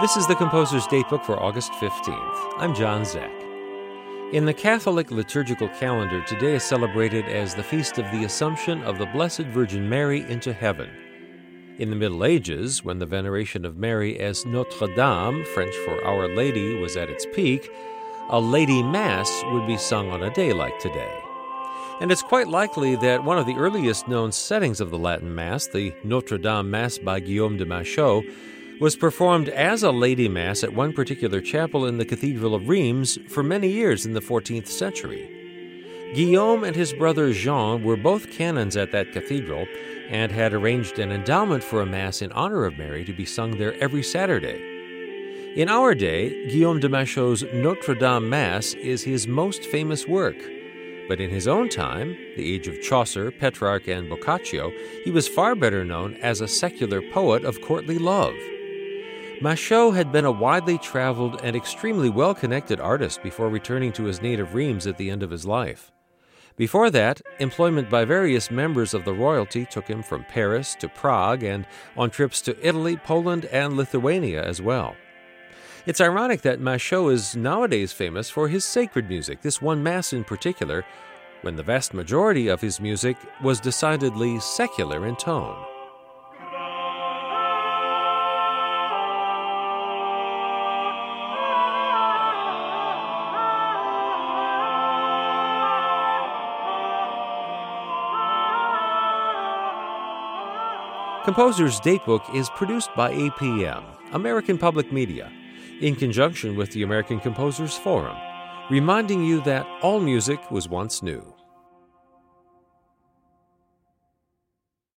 This is the Composer's Datebook for August 15th. I'm John Zach. In the Catholic liturgical calendar, today is celebrated as the Feast of the Assumption of the Blessed Virgin Mary into heaven. In the Middle Ages, when the veneration of Mary as Notre Dame, French for Our Lady, was at its peak, a Lady Mass would be sung on a day like today. And it's quite likely that one of the earliest known settings of the Latin Mass, the Notre Dame Mass by Guillaume de Machaut, was performed as a Lady Mass at one particular chapel in the Cathedral of Reims for many years in the 14th century. Guillaume and his brother Jean were both canons at that cathedral and had arranged an endowment for a Mass in honor of Mary to be sung there every Saturday. In our day, Guillaume de Machaut's Notre Dame Mass is his most famous work. But in his own time, the age of Chaucer, Petrarch, and Boccaccio, he was far better known as a secular poet of courtly love. Machaut had been a widely traveled and extremely well-connected artist before returning to his native Reims at the end of his life. Before that, employment by various members of the royalty took him from Paris to Prague and on trips to Italy, Poland, and Lithuania as well. It's ironic that Machaut is nowadays famous for his sacred music, this one Mass in particular, when the vast majority of his music was decidedly secular in tone. Composer's Datebook is produced by APM, American Public Media, in conjunction with the American Composers Forum, reminding you that all music was once new.